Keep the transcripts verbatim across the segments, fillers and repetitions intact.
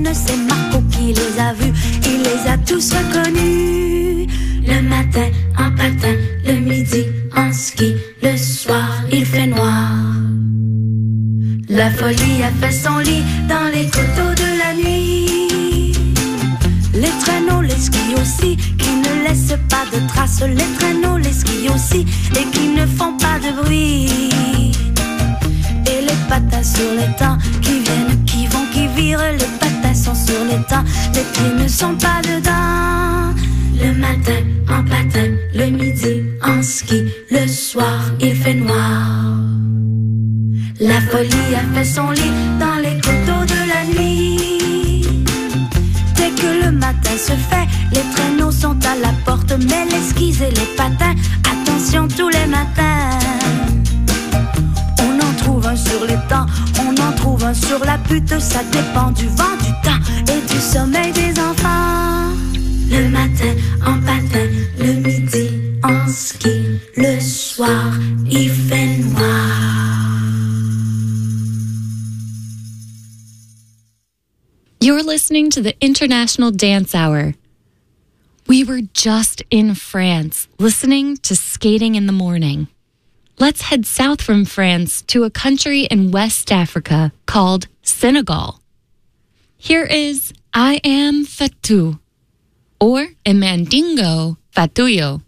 Étienne, c'est Marco qui les a vus, il les a tous reconnus. Le matin en patin, le midi en ski, le soir il fait noir. La folie a fait son lit dans les coteaux de la nuit. Les traîneaux, les skis aussi, qui ne laissent pas de traces. Les traîneaux, les skis aussi, et qui ne font pas de bruit. Et les patins sur les temps, qui viennent, qui vont, qui virent. Les patins sont sur les temps, les pieds ne sont pas dedans. Le matin en patin, le midi en ski, le soir il fait noir. La folie a fait son lit dans les coteaux de la nuit. Dès que le matin se fait, les traîneaux sont à la porte, mais les skis et les patins, attention tous les matins. On en trouve un sur les temps, on en trouve un sur la butte, ça dépend du vent, du temps et du sommeil des enfants. Le matin en patin, le midi en ski, le soir il fait noir. You're listening to the International Dance Hour. We were just in France, listening to Skating in the Morning. Let's head south from France to a country in West Africa called Senegal. Here is I Am Fatou, or in Mandingo, Fatuyo.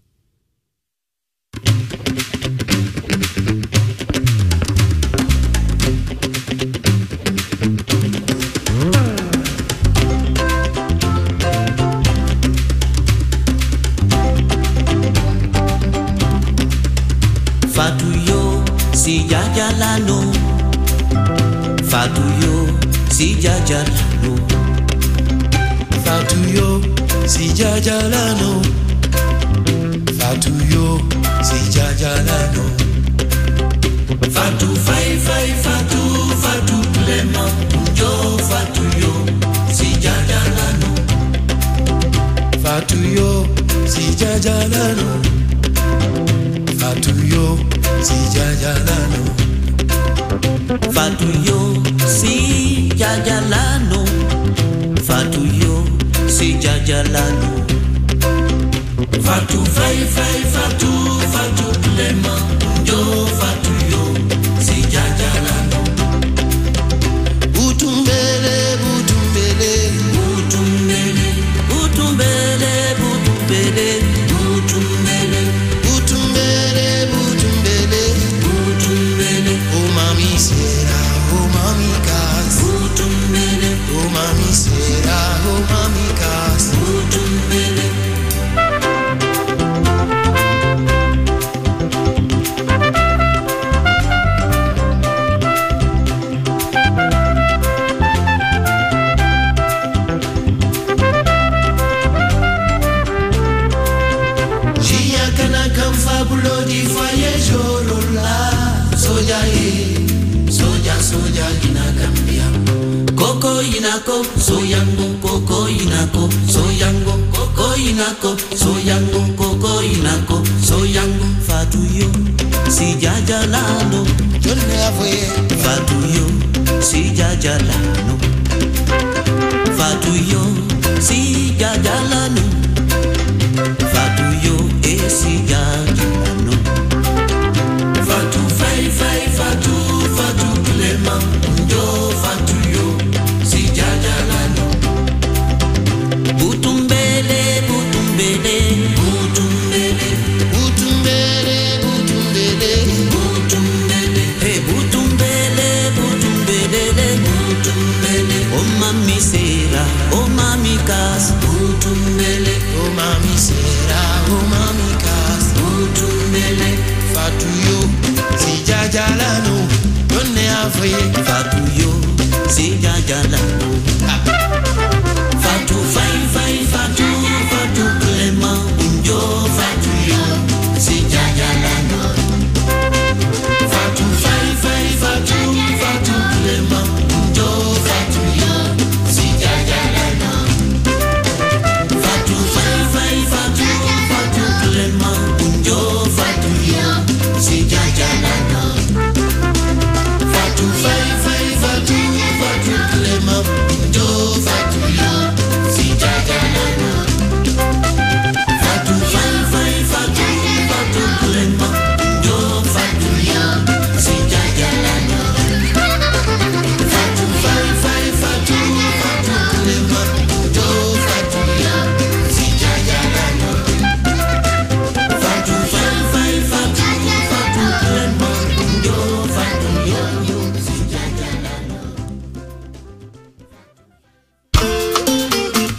Fatuyo, si jajalano. Fatuyo, si jajalano. Fatuyo, si jajalano. Fatuyo, si jajalano. Fatu fai fai fatu fatu plema. Yo fatuyo, si jajalano. Fatuyo, si jajalano. Fatuyo, si jajalano. Fatuyo, si jajalano. Fatuyo, si jajalano. Fatu fai fai fatu fatu plema. Yo fatuyo, si jajalano. Butumbele, butumbele, butumbele, butumbele, butumbele, butumbele. Sera, oh mami cas. Butumbele, oh mami sera, oh mami cas. Butumbele. Jia kana kam fabulo di foye jorola. Soja e soja soja ina gambia. Koko inako, soyango, koko inako, soyango, koko inako, soyango, koko inako, soyango. Fatuyo, si jajalano. Jone avoye. Fatuyo, si jajalano. Fatuyo, si jajalano. Fatuyo, e si jajalano. Fatu fai fai fatu fatu klema. Yo fatuyo, si jajalano. Butumbele, butumbele, butumbele, butumbele, butumbele, butumbele, hey butumbele, butumbele, butumbele. Oh mami sera, oh mami kas, butumbele, oh mami sera, oh mami kas, butumbele. Fatuyo, si jajalano. Jone avoye. Fatuyo, si jajalano.